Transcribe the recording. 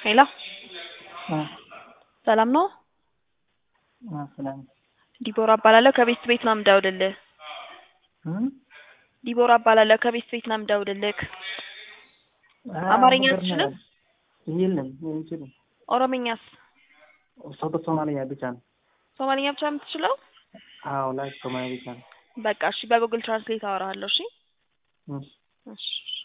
ሄሎ ሰላም ነው? ሰላም ዲቦራ እባላለሁ ከቤት ቤት ነው የምደውልልህ። ዲቦራ እባላለሁ ከቤት ቤት ነው የምደውልልህ። አማርኛ አትችልም? የለም የምችለው ኦሮምኛስ? ሶማሊያ ብቻ ነው። ሶማሊኛ ብቻ የምትችለው? አዎ ላይ ሶማሊያ ብቻ ነው። በቃ እሺ፣ በጉግል ትራንስሌት አወራሃለሁ። እሺ እሺ እሺ